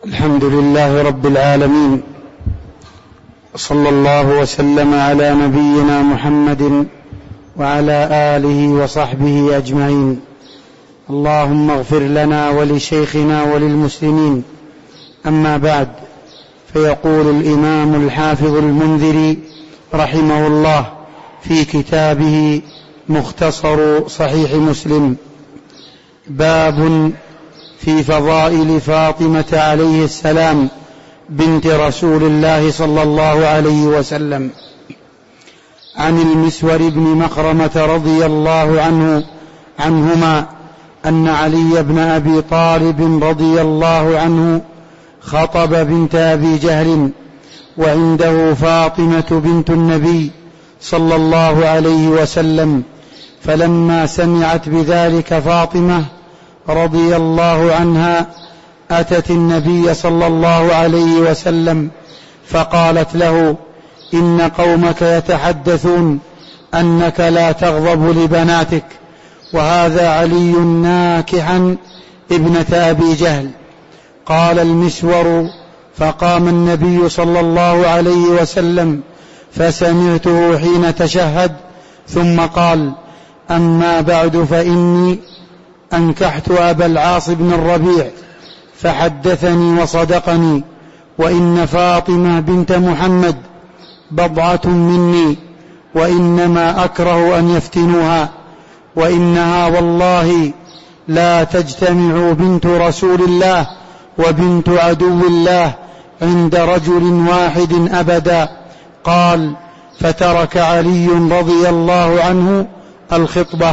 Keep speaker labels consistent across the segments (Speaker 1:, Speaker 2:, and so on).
Speaker 1: الحمد لله رب العالمين، صلى الله وسلم على نبينا محمد وعلى آله وصحبه أجمعين. اللهم اغفر لنا ولشيخنا وللمسلمين. أما بعد، فيقول الإمام الحافظ المنذري رحمه الله في كتابه مختصر صحيح مسلم: باب في فضائل فاطمة عليه السلام بنت رسول الله صلى الله عليه وسلم. عن المسور بن مخرمة رضي الله عنهما أن علي بن أبي طالب رضي الله عنه خطب بنت أبي جهل، وعنده فاطمة بنت النبي صلى الله عليه وسلم، فلما سمعت بذلك فاطمة رضي الله عنها أتت النبي صلى الله عليه وسلم فقالت له: إن قومك يتحدثون أنك لا تغضب لبناتك، وهذا علي ناكحا ابنة أبي جهل. قال المسور: فقام النبي صلى الله عليه وسلم فسمعته حين تشهد، ثم قال: أما بعد، فإني أنكحت أبا العاص بن الربيع فحدثني وصدقني، وإن فاطمة بنت محمد بضعة مني، وإنما أكره أن يفتنوها، وإنها والله لا تجتمع بنت رسول الله وبنت عدو الله عند رجل واحد أبدا. قال: فترك علي رضي الله عنه الخطبة.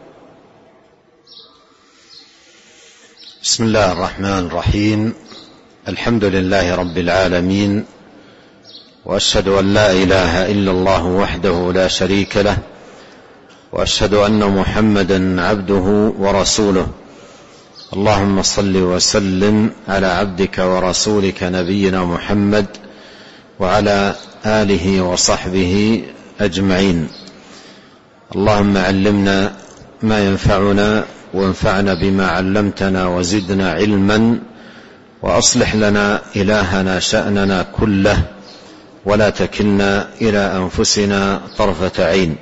Speaker 2: بسم الله الرحمن الرحيم. الحمد لله رب العالمين، وأشهد أن لا إله إلا الله وحده لا شريك له، وأشهد أن محمدا عبده ورسوله. اللهم صل وسلم على عبدك ورسولك نبينا محمد وعلى آله وصحبه أجمعين. اللهم علمنا ما ينفعنا، وانفعنا بما علمتنا، وزدنا علما، وأصلح لنا إلهنا شأننا كله، ولا تكلنا إلى أنفسنا طرفة عين.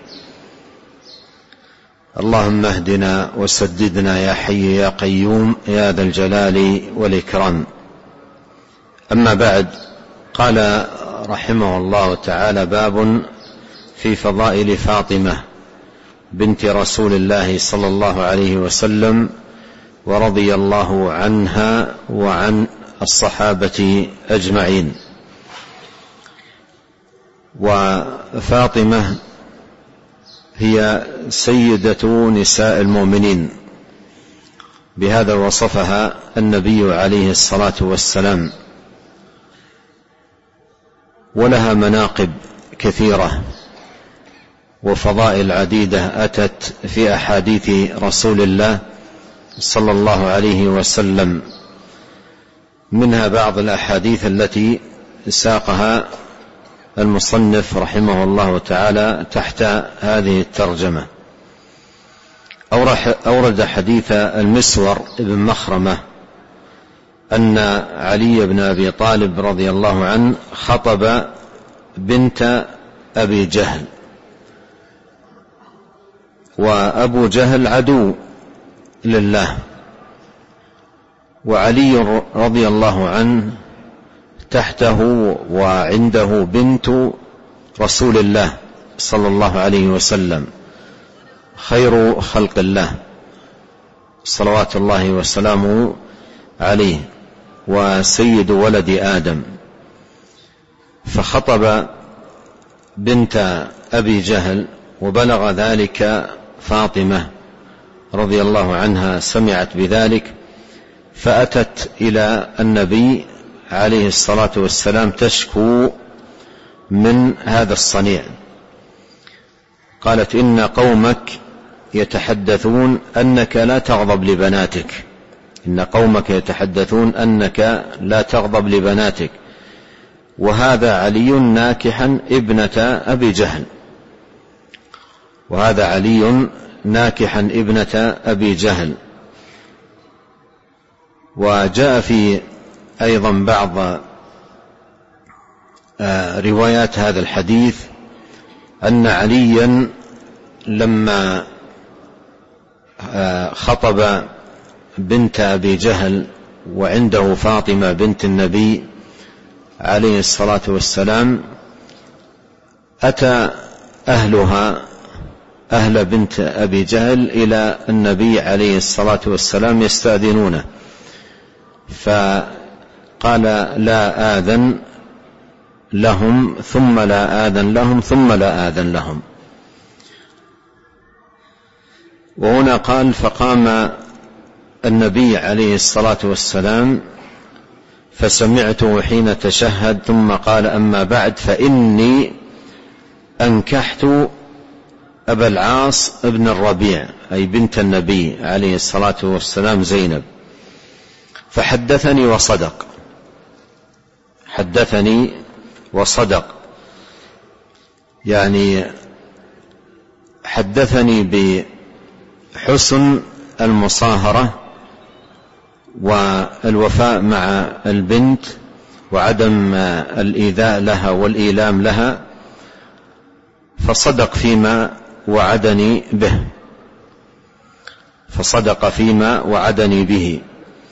Speaker 2: اللهم اهدنا وسددنا يا حي يا قيوم يا ذا الجلال والإكرام. أما بعد، قال رحمه الله تعالى: باب في فضائل فاطمة بنت رسول الله صلى الله عليه وسلم، ورضي الله عنها وعن الصحابة أجمعين. وفاطمة هي سيدة نساء المؤمنين، بهذا وصفها النبي عليه الصلاة والسلام، ولها مناقب كثيرة وفضائل عديدة أتت في أحاديث رسول الله صلى الله عليه وسلم، منها بعض الأحاديث التي ساقها المصنف رحمه الله تعالى تحت هذه الترجمة. أورد حديث المسور بن مخرمة أن علي بن أبي طالب رضي الله عنه خطب بنت أبي جهل، وأبو جهل عدو لله، وعلي رضي الله عنه تحته، وعنده بنت رسول الله صلى الله عليه وسلم، خير خلق الله صلوات الله وسلامه عليه، وسيد ولد آدم. فخطب بنت أبي جهل، وبلغ ذلك فاطمة رضي الله عنها، سمعت بذلك فأتت إلى النبي عليه الصلاة والسلام تشكو من هذا الصنيع. قالت: إن قومك يتحدثون أنك لا تغضب لبناتك، إن قومك يتحدثون أنك لا تغضب لبناتك، وهذا علي ناكحا ابنة أبي جهل، وهذا علي ناكحا ابنة أبي جهل. وجاء في أيضا بعض روايات هذا الحديث أن عليا لما خطب بنت أبي جهل وعنده فاطمة بنت النبي عليه الصلاة والسلام، أتى أهلها أهل بنت أبي جهل إلى النبي عليه الصلاة والسلام يستأذنونه، فقال لا آذن لهم ثم لا آذن لهم ثم لا آذن لهم. وهنا قال فقام النبي عليه الصلاة والسلام فسمعته حين تشهد ثم قال أما بعد فإني أنكحت أبا العاص ابن الربيع أي بنت النبي عليه الصلاة والسلام زينب، فحدثني وصدق، حدثني وصدق، يعني حدثني بحسن المصاهرة والوفاء مع البنت وعدم الإيذاء لها والإيلام لها، فصدق فيما وعدني به، فصدق فيما وعدني به.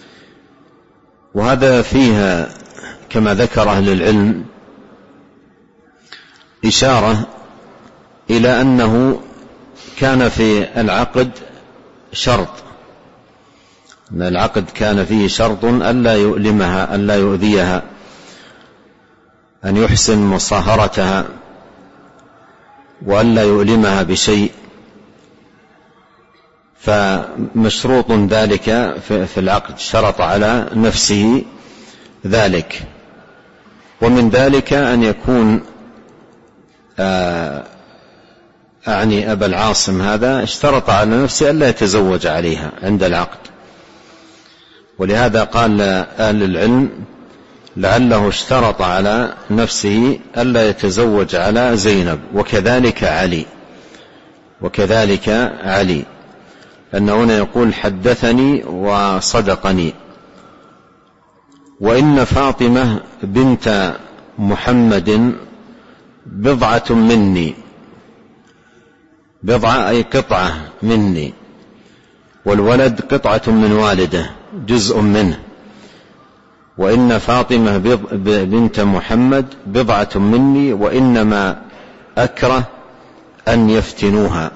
Speaker 2: وهذا فيها كما ذكر أهل العلم إشارة إلى أنه كان في العقد شرط، أن العقد كان فيه شرط ألا يؤلمها ألا يؤذيها، أن يحسن مصاهرتها وألا يؤلمها بشيء، فمشروط ذلك في العقد، شرط على نفسه ذلك. ومن ذلك أن يكون أعني أبا العاصم هذا اشترط على نفسه ألا يتزوج عليها عند العقد، ولهذا قال أهل العلم لعله اشترط على نفسه ألا يتزوج على زينب، وكذلك علي، أنه هنا يقول حدثني وصدقني. وإن فاطمة بنت محمد بضعة مني، بضعة أي قطعة مني، والولد قطعة من والده جزء منه. وإن فاطمة بنت محمد بضعة مني وإنما أكره أن يفتنوها،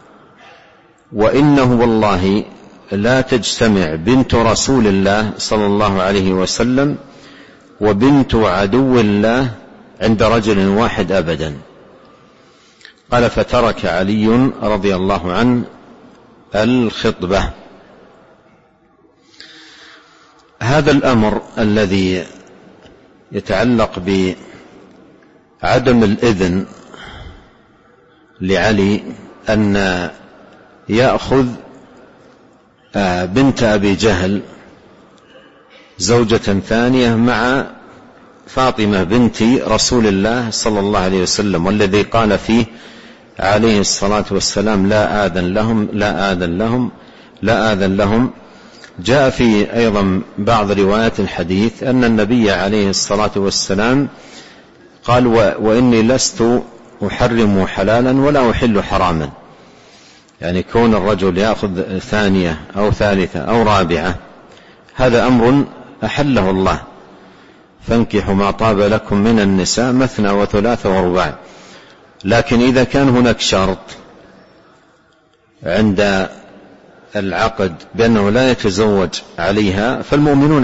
Speaker 2: وإنه والله لا تجتمع بنت رسول الله صلى الله عليه وسلم وبنت عدو الله عند رجل واحد أبدا. قال فترك علي رضي الله عنه الخطبة. هذا الأمر الذي يتعلق بعدم الإذن لعلي أن يأخذ بنت أبي جهل زوجة ثانية مع فاطمة بنت رسول الله صلى الله عليه وسلم، والذي قال فيه عليه الصلاة والسلام لا آذن لهم لا آذن لهم لا آذن لهم. جاء في أيضا بعض روايات الحديث أن النبي عليه الصلاة والسلام قال وإني لست أحرم حلالا ولا أحل حراما، يعني كون الرجل يأخذ ثانية أو ثالثة أو رابعة هذا أمر أحله الله، فانكحوا ما طاب لكم من النساء مثنى وثلاث ورباع. لكن إذا كان هناك شرط عند العقد بأنه لا يتزوج عليها فالمؤمنون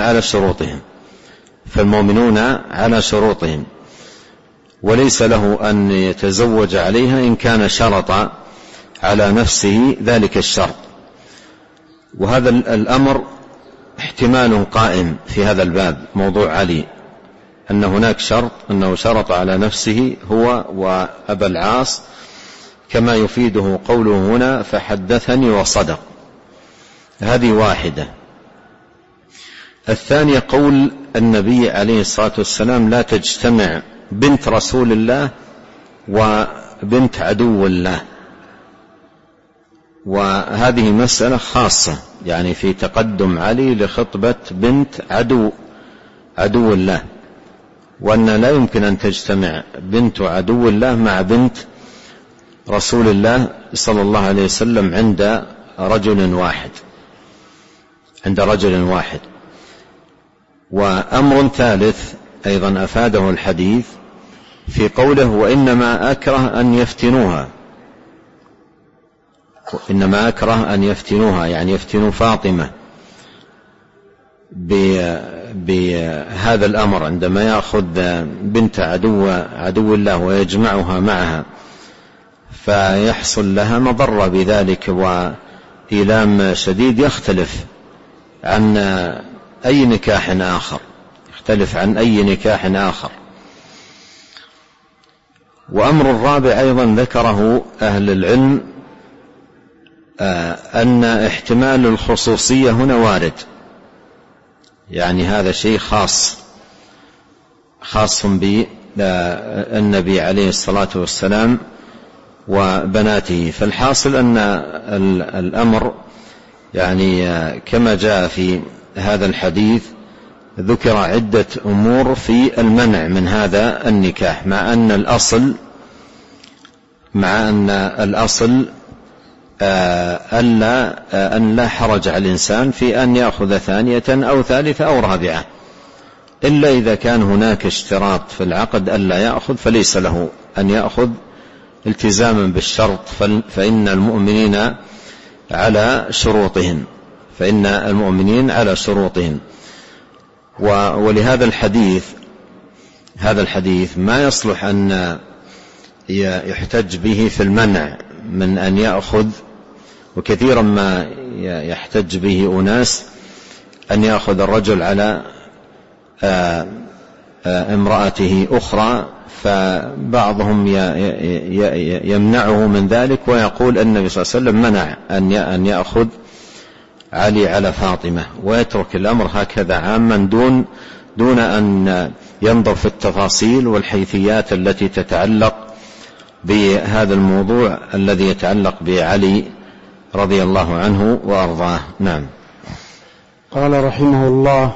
Speaker 2: على شروطهم، وليس له أن يتزوج عليها إن كان شرط على نفسه ذلك الشرط. وهذا الأمر احتمال قائم في هذا الباب، موضوع علي، أن هناك شرط أنه شرط على نفسه هو وأبا العاص، كما يفيده قوله هنا فحدثني وصدق. هذه واحدة. الثانية قول النبي عليه الصلاة والسلام لا تجتمع بنت رسول الله وبنت عدو الله، وهذه مسألة خاصة، يعني في تقدم علي لخطبة بنت عدو عدو الله، وأن لا يمكن أن تجتمع بنت عدو الله مع بنت رسول الله صلى الله عليه وسلم عند رجل واحد. وأمر ثالث أيضا أفاده الحديث في قوله وإنما أكره أن يفتنوها، يعني يفتنوا فاطمة بهذا الأمر، عندما يأخذ بنت عدو الله ويجمعها معها فيحصل لها مضرة بذلك وإيلام شديد يختلف عن أي نكاح آخر. وأمر الرابع أيضا ذكره أهل العلم أن احتمال الخصوصية هنا وارد، يعني هذا شيء خاص بالنبي عليه الصلاة والسلام وبناته. فالحاصل أن الأمر يعني كما جاء في هذا الحديث ذكر عدة أمور في المنع من هذا النكاح، مع أن الأصل أن لا حرج على الإنسان في أن يأخذ ثانية أو ثالثة أو رابعة، إلا إذا كان هناك اشتراط في العقد ألا يأخذ، فليس له أن يأخذ التزاما بالشرط، فإن المؤمنين على شروطهم. ولهذا الحديث ما يصلح أن يحتج به في المنع من أن يأخذ، وكثيرا ما يحتج به أناس أن يأخذ الرجل على امرأته أخرى، فبعضهم يمنعه من ذلك ويقول أن النبي صلى الله عليه وسلم منع أن يأخذ علي على فاطمة، ويترك الأمر هكذا عاما دون أن ينظر في التفاصيل والحيثيات التي تتعلق بهذا الموضوع الذي يتعلق بعلي رضي الله عنه وأرضاه. نعم.
Speaker 1: قال رحمه الله: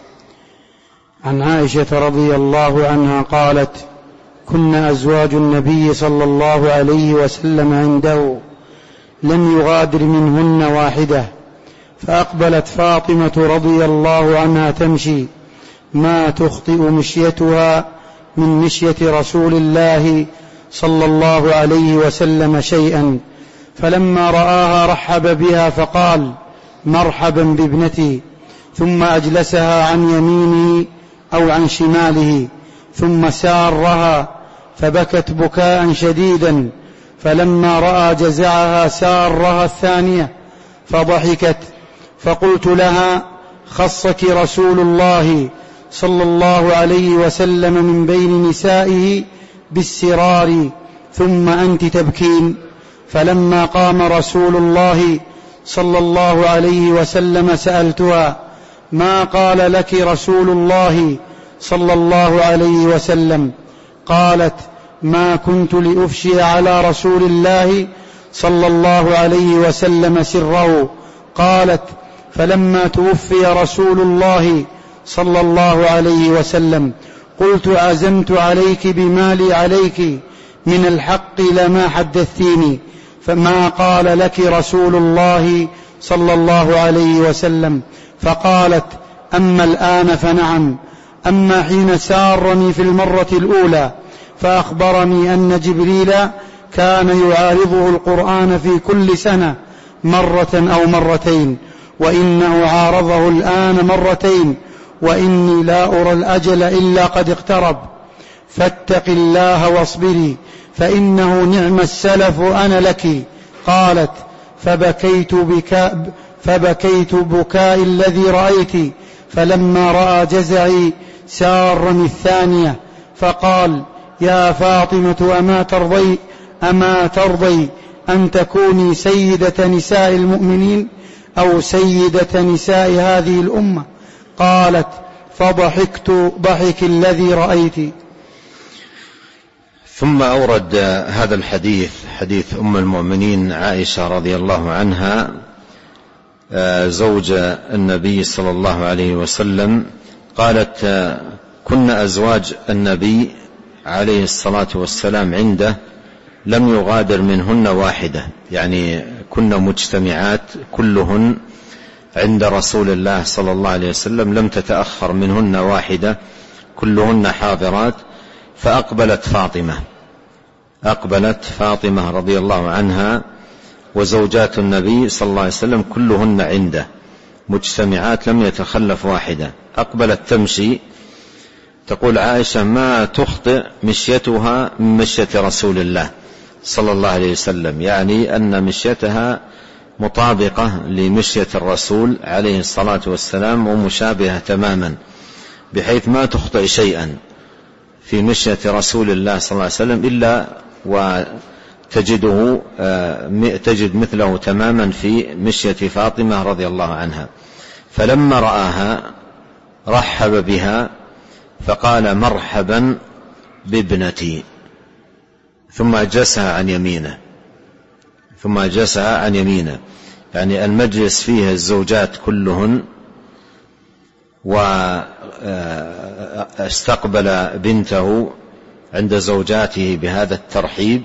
Speaker 1: عن عائشة رضي الله عنها قالت: كنا أزواج النبي صلى الله عليه وسلم عنده لم يغادر منهن واحدة، فأقبلت فاطمة رضي الله عنها تمشي ما تخطئ مشيتها من مشية رسول الله صلى الله عليه وسلم شيئا، فلما رآها رحب بها فقال: مرحبا بابنتي، ثم أجلسها عن يمينه أو عن شماله، ثم سارها فبكت بكاء شديدا، فلما رأى جزعها سارها الثانية فضحكت، فقلت لها: خصك رسول الله صلى الله عليه وسلم من بين نسائه بالسرار، ثم أنت تبكين. فلما قام رسول الله صلى الله عليه وسلم سألتها: ما قال لك رسول الله صلى الله عليه وسلم؟ قالت: ما كنت لأفشي على رسول الله صلى الله عليه وسلم سره. قالت: فلما توفي رسول الله صلى الله عليه وسلم قلت: عزمت عليك بمالي عليك من الحق لما حدثتيني، فما قال لك رسول الله صلى الله عليه وسلم؟ فقالت: أما الآن فنعم، أما حين سارني في المرة الأولى فأخبرني أن جبريل كان يعارضه القرآن في كل سنة مرة أو مرتين، وإنه عارضه الآن مرتين، وإني لا أرى الأجل إلا قد اقترب، فاتق الله واصبري فإنه نعم السلف أنا لك. قالت: فبكيت بكاء الذي رأيت، فلما رأى جزعي سارني الثانية، فقال: يا فاطمة أما ترضي أن تكوني سيدة نساء المؤمنين أو سيدة نساء هذه الأمة؟ قالت: فضحكت ضحك الذي رأيت.
Speaker 2: ثم أورد هذا الحديث، حديث أم المؤمنين عائشة رضي الله عنها زوج النبي صلى الله عليه وسلم، قالت كنا أزواج النبي عليه الصلاة والسلام عنده لم يغادر منهن واحدة، يعني كنا مجتمعات كلهن عند رسول الله صلى الله عليه وسلم، لم تتأخر منهن واحدة، كلهن حاضرات. فأقبلت فاطمة رضي الله عنها وزوجات النبي صلى الله عليه وسلم كلهن عنده مجتمعات لم يتخلف واحدة. أقبلت تمشي، تقول عائشة ما تخطئ مشيتها من مشية رسول الله صلى الله عليه وسلم، يعني أن مشيتها مطابقة لمشية الرسول عليه الصلاة والسلام ومشابهة تماما، بحيث ما تخطئ شيئا في مشية رسول الله صلى الله عليه وسلم إلا تجد مثله تماما في مشية فاطمة رضي الله عنها. فلما رآها رحب بها فقال مرحبا بابنتي، ثم أجلسها عن يمينه، يعني المجلس فيه الزوجات كلهن، واستقبل بنته عند زوجاته بهذا الترحيب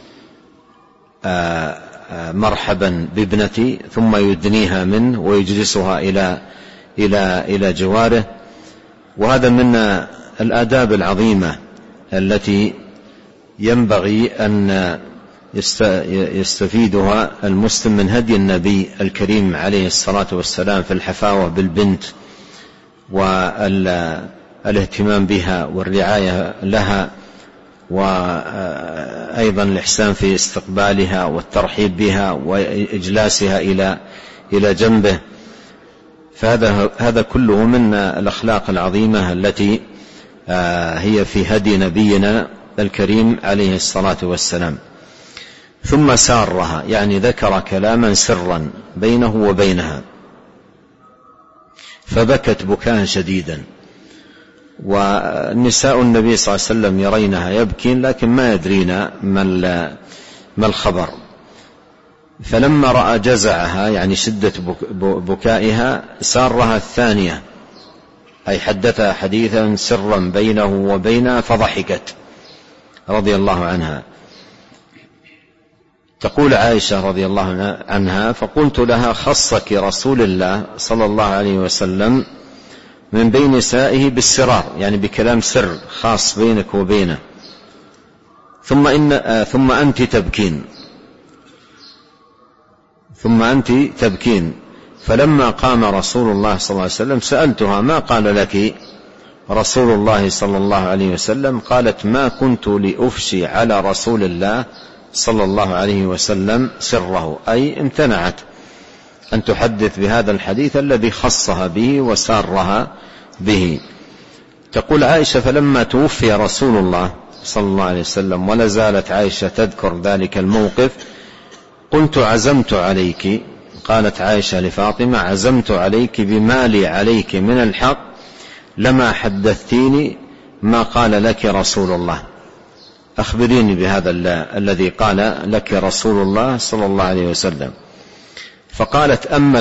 Speaker 2: مرحبا بابنتي، ثم يدنيها منه ويجلسها إلى جواره. وهذا من الآداب العظيمة التي ينبغي أن يستفيدها المسلم من هدي النبي الكريم عليه الصلاة والسلام في الحفاوة بالبنت والاهتمام بها والرعاية لها، وأيضا الإحسان في استقبالها والترحيب بها وإجلاسها إلى جنبه. فهذا كله من الأخلاق العظيمة التي هي في هدي نبينا الكريم عليه الصلاة والسلام. ثم سارها، يعني ذكر كلاما سرا بينه وبينها، فبكت بكاء شديدا، والنساء النبي صلى الله عليه وسلم يرينها يبكين لكن ما يدرين ما الخبر. فلما رأى جزعها، يعني شدة بكائها، سارها الثانية، أي حدثها حديثا سرا بينه وبينها، فضحكت رضي الله عنها. تقول عائشة رضي الله عنها فقلت لها خصك رسول الله صلى الله عليه وسلم من بين نسائه بالسرار، يعني بكلام سر خاص بينك وبينه، ثم أنت تبكين. فلما قام رسول الله صلى الله عليه وسلم سألتها ما قال لك رسول الله صلى الله عليه وسلم؟ قالت ما كنت لأفشي على رسول الله صلى الله عليه وسلم سره، أي امتنعت أن تحدث بهذا الحديث الذي خصها به وسارها به. تقول عائشة فلما توفي رسول الله صلى الله عليه وسلم ولا زالت عائشة تذكر ذلك الموقف، قلت عزمت عليك، قالت عائشة لفاطمة عزمت عليك بما لي عليك من الحق لما حدثتيني ما قال لك رسول الله، أخبريني بهذا الذي قال لك رسول الله صلى الله عليه وسلم. فقالت أما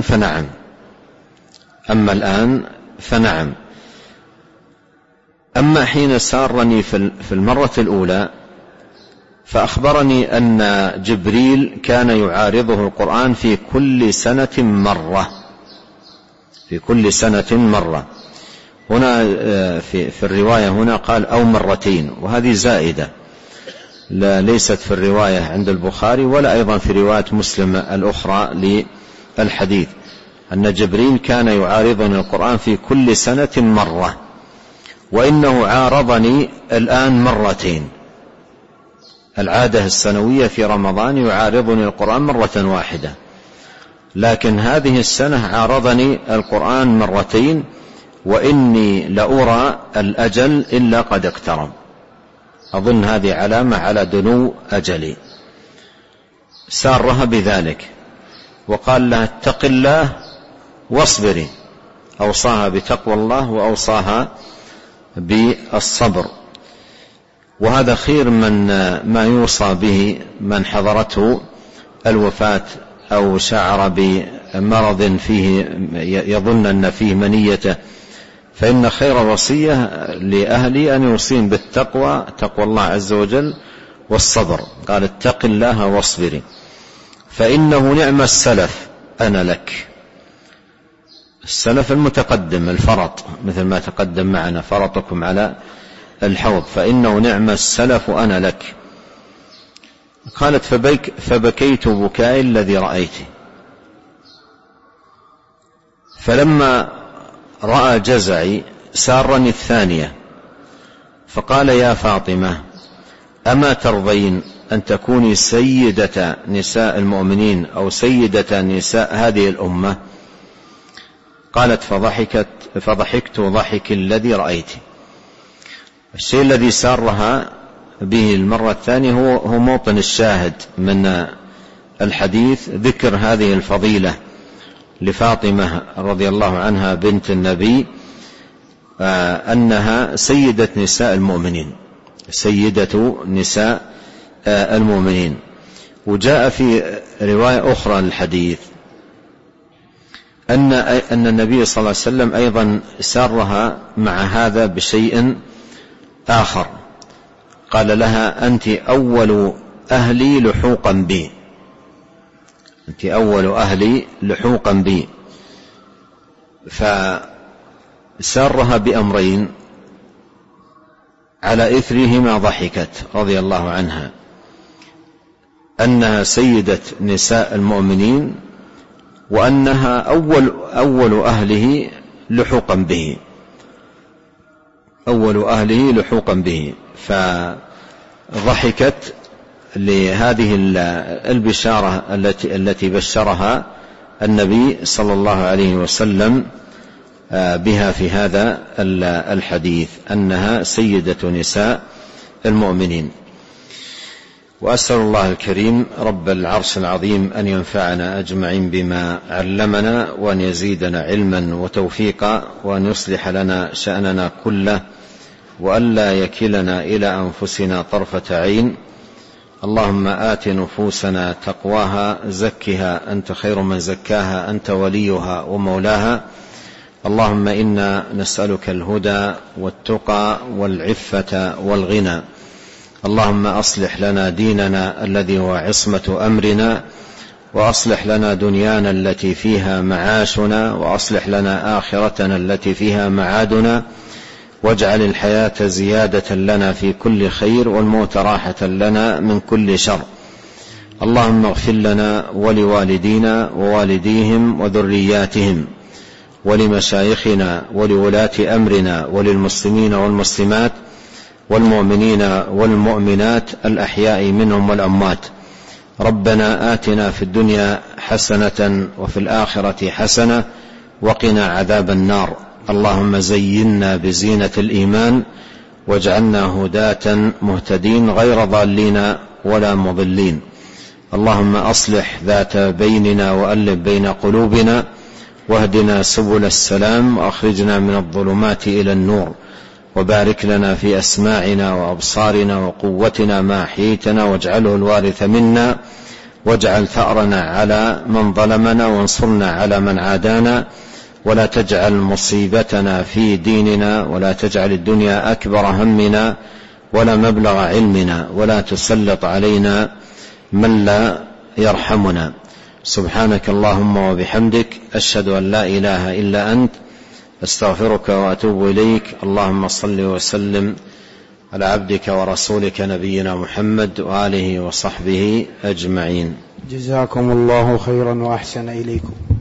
Speaker 2: الآن فنعم. أما حين سارني في المرة الأولى فأخبرني أن جبريل كان يعارضه القرآن في كل سنة مرة. هنا في الرواية هنا قال أو مرتين، وهذه زائدة ليست في الرواية عند البخاري ولا أيضا في رواية مسلم الأخرى للحديث، أن جبريل كان يعارضني القرآن في كل سنة مرة، وإنه عارضني الآن مرتين. العادة السنوية في رمضان يعارضني القرآن مرة واحدة، لكن هذه السنة عارضني القرآن مرتين، وإني لأرى الأجل إلا قد اقترب. أظن هذه علامة على دنو أجلي. سارها بذلك وقال لها اتق الله واصبري، أوصاها بتقوى الله وأوصاها بالصبر، وهذا خير من ما يوصى به من حضرته الوفاة أو شعر بمرض فيه يظن أن فيه منيته فإن خير الوصية لأهلي أن يوصين بالتقوى، تقوى الله عز وجل، والصبر. قال اتق الله واصبري فإنه نعم السلف أنا لك. السلف المتقدم الفرط، مثل ما تقدم معنا فرطكم على الحوض، فإنه نعم السلف أنا لك. قالت فبكيت بكائي الذي رأيته. فلما رأى جزعي سارني الثانية فقال يا فاطمة أما ترضين أن تكوني سيدة نساء المؤمنين أو سيدة نساء هذه الأمة؟ قالت فضحكت ضحك الذي رأيت. الشيء الذي سارها به المرة الثانية هو موطن الشاهد من الحديث، ذكر هذه الفضيلة لفاطمة رضي الله عنها بنت النبي، أنها سيدة نساء المؤمنين، سيدة نساء المؤمنين. وجاء في رواية أخرى للحديث أن النبي صلى الله عليه وسلم أيضا سارها مع هذا بشيء آخر، قال لها أنت أول أهلي لحوقا بي، أنت أول أهلي لحوقا بي. فسارها بأمرين على إثرهما ضحكت رضي الله عنها، أنها سيدة نساء المؤمنين وأنها أول أهله لحوقا به، أول أهله لحوقا به. فضحكت لهذه البشارة التي بشرها النبي صلى الله عليه وسلم بها في هذا الحديث، أنها سيدة نساء المؤمنين. وأسأل الله الكريم رب العرش العظيم أن ينفعنا أجمعين بما علمنا، وأن يزيدنا علما وتوفيقا، وأن يصلح لنا شأننا كله، وأن لا يكلنا إلى أنفسنا طرفة عين. اللهم آت نفوسنا تقواها زكها أنت خير من زكاها أنت وليها ومولاها. اللهم إنا نسألك الهدى والتقى والعفة والغنى. اللهم أصلح لنا ديننا الذي هو عصمة أمرنا، وأصلح لنا دنيانا التي فيها معاشنا، وأصلح لنا آخرتنا التي فيها معادنا، واجعل الحياة زيادة لنا في كل خير، والموت راحة لنا من كل شر. اللهم اغفر لنا ولوالدينا ووالديهم وذرياتهم، ولمشايخنا ولولاة أمرنا، وللمسلمين والمسلمات والمؤمنين والمؤمنات الأحياء منهم والأموات. ربنا آتنا في الدنيا حسنة وفي الآخرة حسنة وقنا عذاب النار. اللهم زينا بزينة الإيمان واجعلنا هداة مهتدين غير ضالين ولا مضلين. اللهم أصلح ذات بيننا وألف بين قلوبنا، واهدنا سبل السلام، وأخرجنا من الظلمات إلى النور، وبارك لنا في أسماعنا وأبصارنا وقوتنا ما أحييتنا، واجعله الوارث منا، واجعل ثأرنا على من ظلمنا، وانصرنا على من عادانا، ولا تجعل مصيبتنا في ديننا، ولا تجعل الدنيا أكبر همنا ولا مبلغ علمنا، ولا تسلط علينا من لا يرحمنا. سبحانك اللهم وبحمدك، أشهد أن لا إله إلا أنت، أستغفرك وأتوب إليك. اللهم صل وسلم على عبدك ورسولك نبينا محمد وآله وصحبه أجمعين.
Speaker 1: جزاكم الله خيرا وأحسن إليكم.